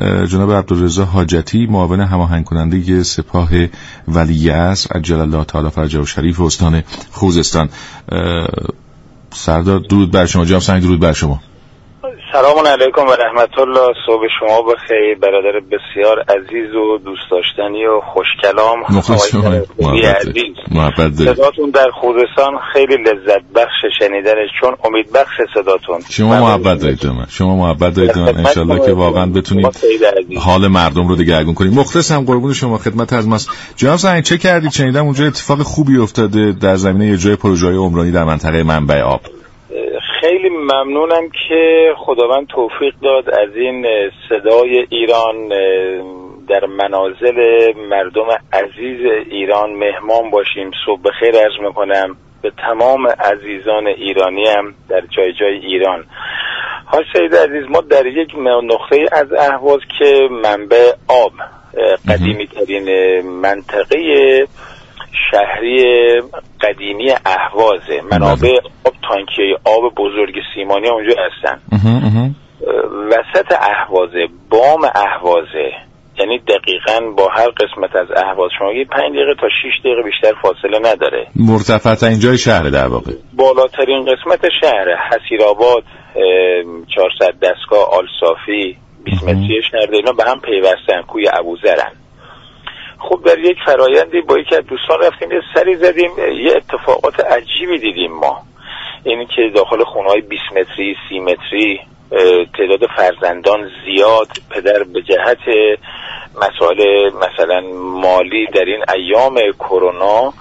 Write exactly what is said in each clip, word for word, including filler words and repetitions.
جناب عبدالرضا حاجتی، معاون هماهنگ کننده سپاه ولیعصر عجل الله تعالی فرجه شریف استان خوزستان. سردار درود بر شما. جناب سنگ درود بر شما. سلام علیکم و رحمت الله. صبح شما بخیر برادر بسیار عزیز و دوست داشتنی و خوشکلام. محبت صداتون در خوزستان خیلی لذت بخش شنیدنش، چون امید بخش صداتون. شما محبت دارید من. شما محبت دارید من. انشالله که واقعا بتونید حال مردم رو دگرگون کنید. مخلصم، قربون شما، خدمت از ماست. جناب سنگ چه کردید؟ شنیدم اونجا اتفاق خوبی افتاده در زمینه اجرای پروژه‌های عمرانی در منطقه منبع آب. خیلی ممنونم که خداوند توفیق داد از این صدای ایران در منازل مردم عزیز ایران مهمان باشیم. صبح بخیر عرض میکنم به تمام عزیزان ایرانی هم در جای جای ایران. حاج سید عزیز، ما در یک نقطه از اهواز که منبع آب، قدیمی ترین منطقه شهری قدیمی اهوازه، منابع آب، تانکیه آب بزرگ سیمانی اونجا هستن. وسط اهوازه، بام اهوازه، یعنی دقیقاً با هر قسمت از اهواز شما یه پنج دقیقه تا شش دقیقه بیشتر فاصله نداره. مرتفع اینجای شهر در واقع. بالاترین قسمت شهر حسیرآباد، چهارصد دستگاه، آلصافی، بیست متری شهر اینا به هم پیوستن، کوی ابوذرن. خب در یک فرایندی با یکی از دوستان رفتیم یه سری زدیم، یه اتفاقات عجیبی دیدیم ما. اینی که داخل خونه‌های بیست متری، سی متری تعداد فرزندان زیاد، پدر به جهت مسائل مثلا مالی در این ایام کرونا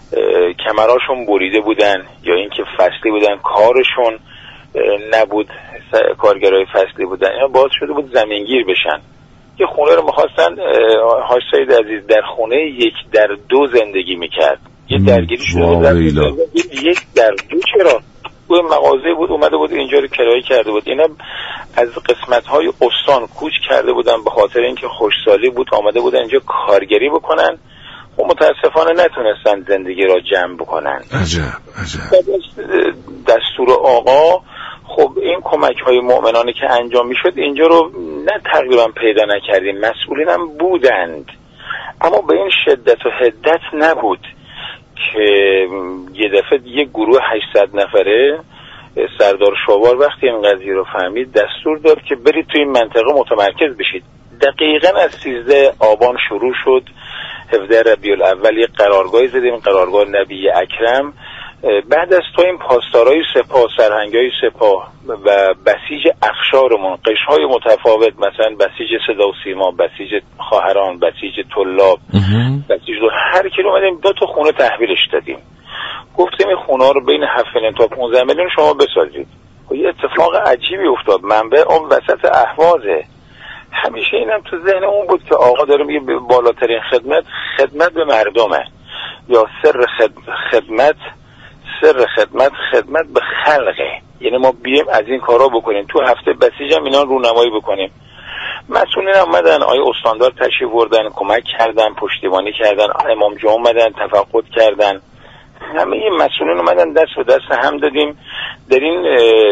کمراشون بریده بودن یا اینکه فصلی بودن، کارشون نبود، کارگرای فصلی بودن، اینا باعث شده بود زمینگیر بشن. یه خونه رو می‌خواستن، حاج سید عزیز در خونه یک در دو زندگی میکرد. یه درگیری شده در یک در دو. چرا؟ اون مغازه بود اومده بود اینجا رو کرایه کرده بود. اینا از قسمت‌های استان کوچ کرده بودن به خاطر اینکه خوشسالی بود، آمده بودن اینجا کارگری بکنن و متاسفانه نتونستن زندگی را جمع بکنن. عجب عجب. دستور آقا خب این کمک‌های مؤمنانه که انجام میشد اینجا رو نه تقریبا پیدا نکردیم، مسئولین هم بودند اما به این شدت و حدت نبود که یه دفعه یه گروه هشتصد نفره سردار شوار وقتی این قضیه رو فهمید دستور داد که برید توی این منطقه متمرکز بشید. دقیقاً از سیزده آبان شروع شد، هفده ربیع الاول یک قرارگاهی زدیم، قرارگاه نبی اکرم. بعد از تو این پاسدارای سپاه، سرهنگای سپاه و بسیج اقشارمون، قشرهای متفاوت، مثلا بسیج صدا و سیما، بسیج خواهران، بسیج طلاب، بسیج دو، هر کی رو اومدیم دو تا خونه تحویلش دادیم. گفتیم این خونه رو بین هفت میلیون تا پانزده میلیون شما بسازید. و یه اتفاق عجیبی افتاد، منبع اون وسط اهوازه. همیشه اینم تو ذهن اون بود که آقا داره میگه بالاترین خدمت خدمت به مردمه، یا سر خدمت سر خدمت خدمت به خلقه، یعنی ما بیم از این کارا بکنیم. تو هفته بسیج هم اینا رونمایی بکنیم. مسئولین اومدن، آیه استاندار تشریف بردن، کمک کردن، پشتیبانی کردن، امام جمعه اومدن تفقد کردن، همه این مسئولین اومدن دست به دست هم دادیم. در این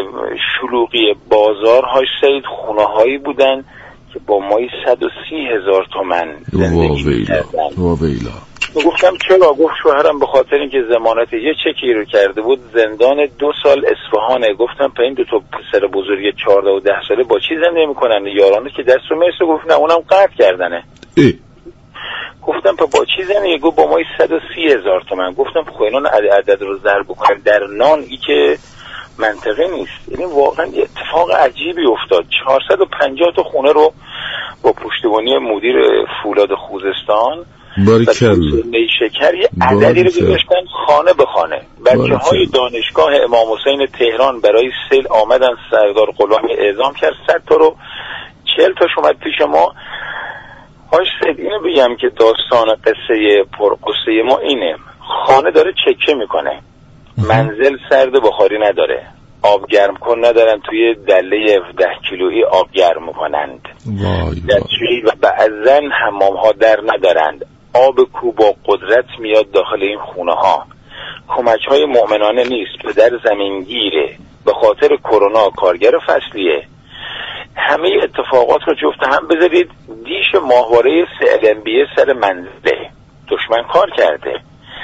شلوغی بازارهای سید خونه هایی بودن که با مایی صد و سی هزار تومن زندگی کردن. گفتم چرا؟ گفت شوهرم به خاطر اینکه ضمانت یه چکی رو کرده بود زندان دو سال اصفهانه. گفتم پس این دو تا پسر بزرگ چهارده و ده ساله با چی زندگی میکنن؟ یارانه که دست رو میرسه. گفت نه اونم قطع کردنه. ای. گفتم پس با چی زندگی؟ گفت با مایی صد و سی هزار تومن. گفتم خب اینا عدد رو ضرب بکنم در نان، ای که منطقه نیست. یعنی واقعا یه اتفاق عجیبی افتاد. چهارصد و پنجاه تا خونه رو با پشتیبانی مدیر فولاد خوزستان باریکلا نیشکر یه عددی رو گذاشتن خانه به خانه. بچه های دانشگاه امام حسین تهران برای سیل آمدن، سردار غلامی اعزام کرد، صد تا رو چهل تاش اومد پیش ما. هاش سید اینو بگم که داستان قصه پرقصه ما اینه، خانه داره چکه میکنه، منزل سرد بخاری نداره، آب گرم کن ندارن، توی دله هفده کیلویی آب گرم میکنند، دستشویی و بعضن حمام ها در ندارند، آب کو با قدرت میاد داخل این خونه ها، کمک های مؤمنانه نیست، پدر زمینگیره، به خاطر کرونا کارگر فصلیه. همه اتفاقات رو جفت هم بذارید. دیش ماهواره سی ال ام بی سر منزله دشمن کار کرده،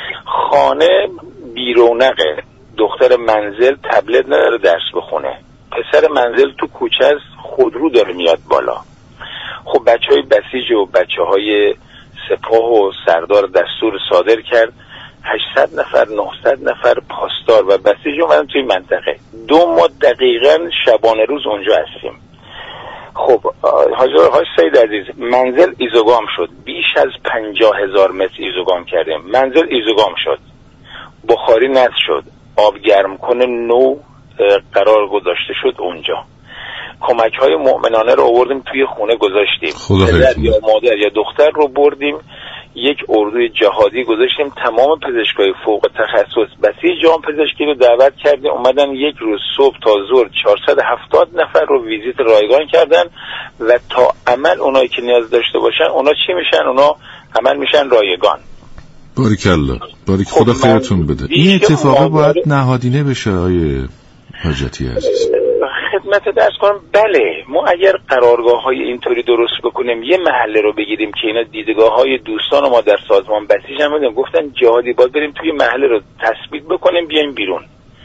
خانه بیرونقه، دختر منزل تبلت نداره درس بخونه، پسر منزل تو کوچه از خودرو داره میاد بالا. خب بچه های بسیج و بچه های سپاه و سردار دستور صادر کرد هشتصد نفر نهصد نفر پاسدار و بسیج اومدن توی منطقه. دو ما دقیقاً شبانه روز اونجا هستیم. خب حاجر حاج سید عزیز، منزل ایزوگام شد، بیش از پنجاه هزار متر ایزوگام کردیم. منزل ایزوگام شد، بخاری نصب شد، آب گرم کنه نو قرار گذاشته شد اونجا. کمک های مؤمنانه رو آوردیم توی خونه گذاشتیم، پدر یا مادر یا دختر رو بردیم یک اردوی جهادی گذاشتیم. تمام پزشکای فوق تخصص بسیج جام پزشکی رو دعوت کردیم، اومدن یک روز صبح تا ظهر چهارصد و هفتاد نفر رو ویزیت رایگان کردن و تا عمل اونایی که نیاز داشته باشن اونا چی میشن؟ اونا عمل میشن رایگان. باریکالله، باریک. خدا خیرتون بده. این اتفاق باید نهادینه بشه آیه حاجتی عزیز. خدمت درس کنم، بله ما اگر قرارگاه های اینطوری درست بکنیم، یه محله رو بگیریم که اینا دیدگاه های دوستان ما در سازمان بسیج هم بودن، گفتن جهادی باید بریم توی محله رو تثبیت بکنیم بیایم بیرون.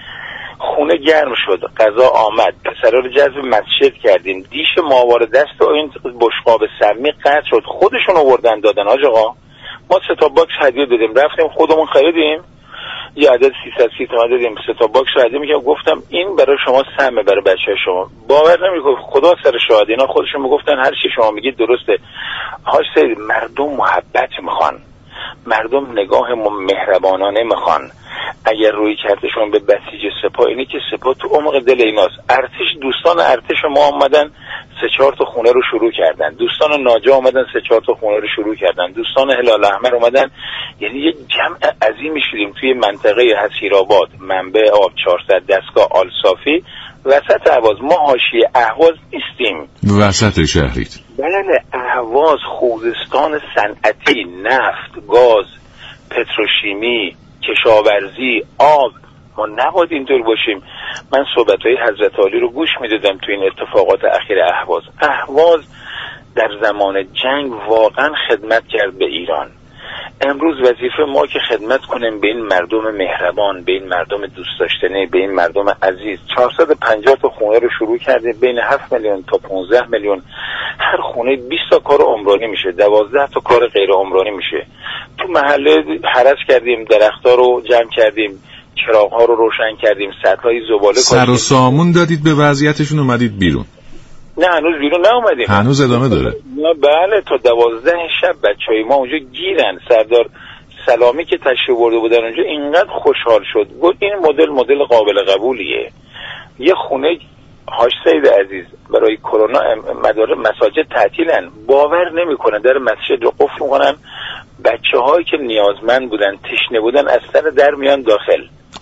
خونه گرم شد، غذا آمد، پسرا رو جذب مسجد کردیم، دیش ماهواره دست و این بشقاب سمی قطع شد، خودشون آوردن دادن. آج آقا ما سه تا باکس هدیه دادیم، رفتیم خودمون خریدیم یه عدد سیصد سی تومن دادیم، سه تا باکس رو هدیه میگم، گفتم این برای شما سمه، برای بچه شما. باور نمیکنه، خدا سر شاهد، اینا خودشون میگفتن هر چی شما میگید درسته. هاش سید، مردم محبت میخوان، مردم نگاه مهربانانه میخوان. اگر روی کردشون به بسیج سپاه، اینه که سپاه تو عمق دل ایناست. ارتش، دوستان ارتش ما آمدن سه چهار تا خونه رو شروع کردن، دوستان ناجا آمدن سه چهار تا خونه رو شروع کردن، دوستان هلال احمر اومدن. یعنی یک جمع عظیمی شدیم توی منطقه حسیرآباد، منبع آب، چهارصد دستگاه، آلصافی، وسط اهواز. ما حاشیه اهواز نیستیم، وسط شهرید. بله، اهواز خوزستان صنعتی، نفت، گاز، پتروشیمی، کشاورزی، آب. ما نباید اینطور باشیم. من صحبت‌های حضرت علی رو گوش می‌دادم تو این اتفاقات اخیر اهواز. اهواز در زمان جنگ واقعا خدمت کرد به ایران. امروز وظیفه ما که خدمت کنیم به این مردم مهربان، به این مردم دوست داشتنی، به این مردم عزیز. چهارصد و پنجاه تا خونه رو شروع کردیم، بین هفت میلیون تا پانزده میلیون. هر خونه بیست تا کار عمرانی میشه، دوازده تا کار غیر عمرانی میشه. تو محله حرس کردیم، درخت‌ها رو جمع کردیم، چراغ‌ها رو روشن کردیم، سطل‌های زباله سر و سامون دادید به وضعیتشون، اومدید بیرون. نه هنوز بیرون نیومدیم، هنوز ادامه داره. نه بله، تا دوازده شب بچهای ما اونجا گیرن. سردار سلامی که تشریف برده بودن اونجا اینقدر خوشحال شد، گفت این مدل مدل قابل قبولیه. یه خونه حاج سید عزیز برای کرونا مدار مساجد تعطیلن، باور نمیکنن در مسجد رو قفل میکنن، بچه‌هایی که نیازمند بودن، تشنه بودن، از سر در میان داخل.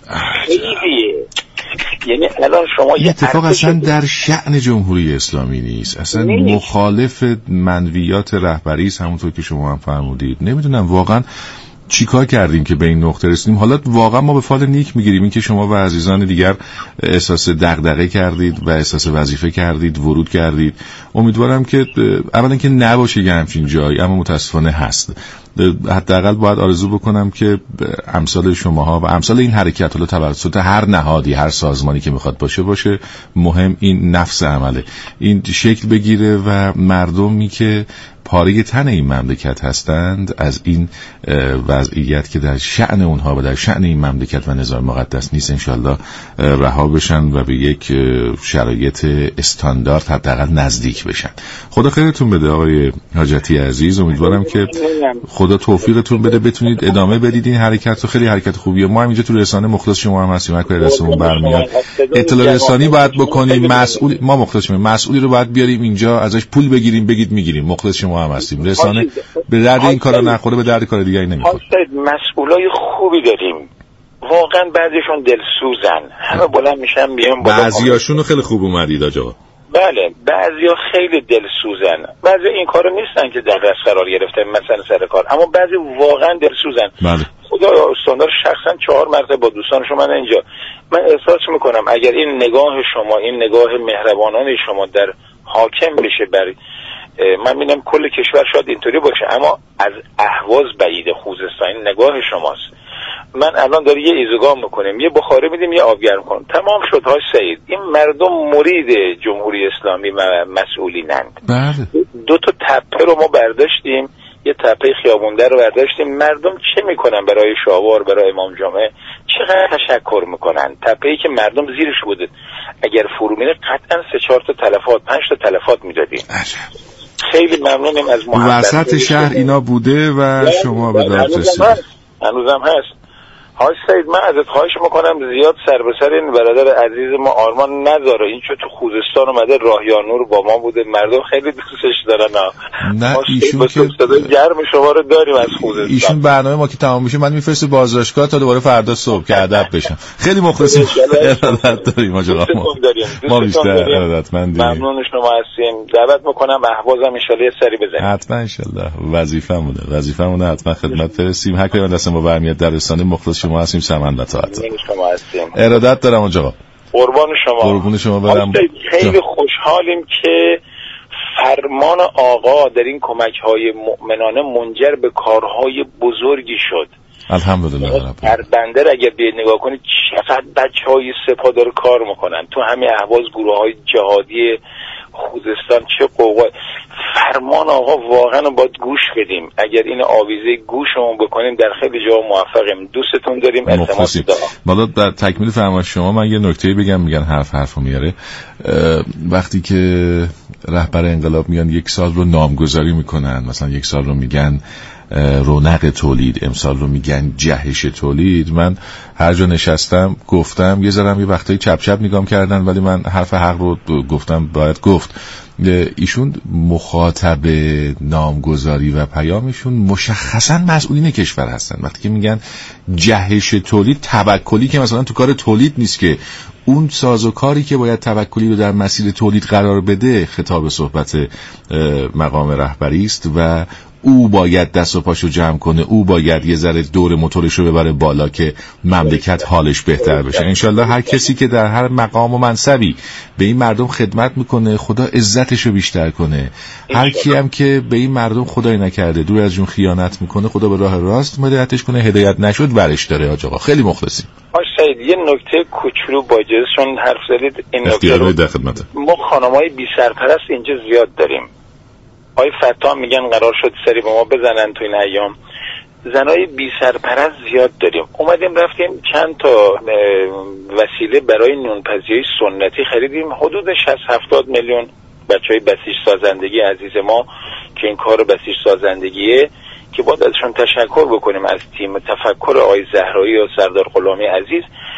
خیلیه. یعنی الان شما یه اتفاق اصلا در شأن جمهوری اسلامی نیست، اصلا نیست. مخالف منویات رهبری است، همونطور که شما هم فرمودید. نمیدونم واقعا چیکار کردیم که به این نقطه رسیدیم. حالا واقعا ما به فال نیک میگیریم این که شما و عزیزان دیگر احساس دغدغه کردید و احساس وظیفه کردید، ورود کردید. امیدوارم که اولا که نباشه یه همچین جایی، اما متاسفانه هست. حداقل باید آرزو بکنم که امثال شماها و امثال این حرکت حالا توسط هر نهادی، هر سازمانی که میخواد باشه باشه، مهم این نفس عمله، این شکل بگیره و مردمی که پاره تن این مملکت هستند از این وضعیت که در شأن اونها و در شأن این مملکت و نظام مقدس نیست انشالله رها بشن و به یک شرایط استاندارد حداقل نزدیک بشن. خدا خیرتون بده آقای حاجتی عزیز. امیدوارم که خدا توفیقتون بده بتونید ادامه بدید این حرکت رو. خیلی حرکت خوبیه. ما هم اینجا تو رسانه مخلص شما هم هستیم، هر کاری دستمون برمیاد اطلاع رسانی باید بکنیم. مسئول ما مخلصیم، مسئولی رو باید بیاریم اینجا ازش پول بگیریم، بگید میگیریم. مخلص شما هم هستیم. رسانه به درد این کارا نخوره، به درد کار دیگه نمیخوره. مسئولای خوبی داریم واقعا، بعضیشون دلسوزن، همه بلند میشن میان بالا. بعضیاشون خیلی خوب اومدید آقا. بله بعضیا خیلی دلسوزن، بعضی این کارو نیستن که در دست قرار گرفته مثلا سر کار، اما بعضی واقعا دلسوزن. بله. خدا استاندار شخصا چهار مرتبه با دوستان شما اینجا من احساس میکنم اگر این نگاه شما، این نگاه مهربانانه شما در حاکم بشه بر من می‌بینم کل کشور شاید اینطوری باشه، اما از اهواز بعید خوزستان نگاه شماست. من الان داره یه ایزوگام میکنیم، یه بخاری میدیم، یه آبگرم کنیم، تمام شد. های سعید، این مردم مرید جمهوری اسلامی و مسئولینند. بله. دو تا تپه رو ما برداشتیم، یه تپه خیابونده رو برداشتیم، مردم چه میکنن برای شاور، برای امام جمعه؟ چقدر تشکر میکنن. تپه‌ای که مردم زیرش بوده اگر فرو میره قطعا سه چهار تا تلفات، پنج تا تلفات میدادیم. خیلی ممنونم از محبت. وسط شهر اینا بوده و شما به داد رسید. هنوزم هست. حاج سعید، من ازت خواهش میکنم زیاد سر به سر این برادر عزیز ما آرمان نذاره. این چه تو خوزستان اومده، راهیانور با ما بوده، مردم خیلی دوستش دارن. نه ایشون که صدای گرم شما رو داریم از خوزستان. ایشون برنامه ما که تمام میشه من میفرسته بازداشتگاه تا دوباره فردا صبح که ادب بشم. خیلی مخلصیم. ارادت داریم آقا. ما بیشتر ارادتمندیم. ممنون شما هستیم. دعوت میکنم اهوازم ان شاء الله سری بزنید. حتما ان شاء الله. وظیفه‌مونه. وظیفه‌مونه حتما خدمت برسیم. هر کاری دست ما برمیاد در رسانه مخلص شما هستیم. سمن و طاعت. شما هستیم. ارادت دارم آقا. قربان شما. قربون شما برم. خیلی خوشحالیم که فرمان آقا در این کمک‌های مؤمنانه منجر به کارهای بزرگی شد. الحمدلله رب. هر بنده اگر بیاید نگاه کنید چقدر بچهای سپاه داره کار میکنن تو همین اهواز، گروه‌های جهادی خوزستان، چه قوه. فرمان آقا واقعا باید گوش بدیم. اگر این آویزه گوشمون بکنیم در خیلی جا موفقیم. دوستتون داریم. التماس دارم. بالا در تکمیل فرمایش شما من یه نکته بگم. میگن حرف حرفو میاره. وقتی که رهبر انقلاب میان یک سال رو نامگذاری میکنن، مثلا یک سال رو میگن رونق تولید، امسال رو میگن جهش تولید، من هر جا نشستم گفتم یه ذرم یه وقتایی چپ چپ نگام کردن ولی من حرف حق رو گفتم باید گفت. ایشون مخاطب نامگذاری و پیامشون مشخصا مسئولین کشور هستن. وقتی که میگن جهش تولید، توکلی که مثلا تو کار تولید نیست که اون سازوکاری که باید توکلی رو در مسیر تولید قرار بده خطاب صحبت مقام رهبری است و او باید دست و پاشو جمع کنه، او باید یه ذره دور موتورش رو ببره بالا که مملکت حالش بهتر بشه. انشالله هر کسی که در هر مقام و منصبی به این مردم خدمت میکنه خدا عزتش رو بیشتر کنه. هر کی هم که به این مردم خدای نکرده دور از جون خیانت میکنه خدا به راه راست هدایتش کنه، هدایت نشد ورش داره. حاج آقا خیلی مخلصیم. آقا سعید یه نکته کوچولو با اجازهتون حرف زدید. این نکته رو در خدمت. ما خانمای بی سرپرست اینجا زیاد داریم. آقای فتا میگن قرار شد سری به ما بزنن تو این ایام. زنای بی سرپرست زیاد داریم. اومدیم رفتیم چند تا وسیله برای نونپزی سنتی خریدیم. حدود شصت هفتاد میلیون. بچهای بسیج سازندگی عزیز ما که این کار بسیج سازندگیه که باید ازشون تشکر بکنیم، از تیم تفکر آقای زهرایی و سردار غلامی عزیز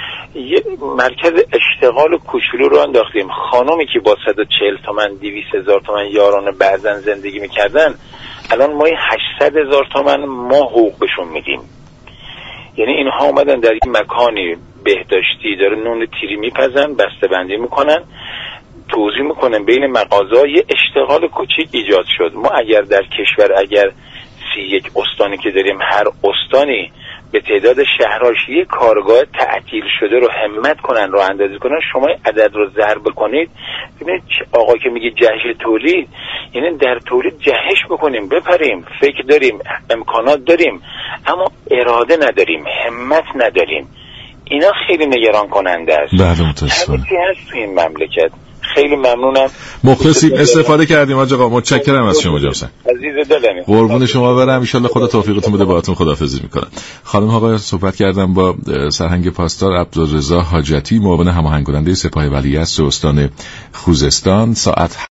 یه مرکز اشتغال کوچولو رو انداختیم. خانومی که با صد و چهل تومن دویست هزار تومن یارانه بعضن زندگی میکردن الان ما هشتصد هزار تومن ما حقوق بهشون میدیم. یعنی اینها اومدن در این مکانی بهداشتی داره نون تیری میپزن، بسته بندی میکنن، توزیع میکنن بین مغازه‌ها. یه اشتغال کوچیک ایجاد شد. ما اگر در کشور اگر سی یک استانی که داریم هر استانی به تعداد شهراش یک کارگاه تعطیل شده رو همت کنن رو اندازی کنن، شما عدد رو ضرب کنید ببینید آقا که میگه جهش تولید یعنی در تولید جهش بکنیم، بپریم، فکر داریم، امکانات داریم اما اراده نداریم، همت نداریم. اینا خیلی نگران کننده است. بله متاسفانه هست تو این مملکت. خیلی ممنونم. مخلصیم. استفاده کردیم حاج آقا. متشکرم از شما جناب حسین. عزیز دلمی. قربون شما برم. ان شاء الله خدا توفیقتون بده. باهاتون خداحافظی میکنم. خانم آقا صحبت کردم با سرهنگ پاسدار عبدالرضا حاجتی، معاون هماهنگ کننده سپاه ولیعصر استان خوزستان. ساعت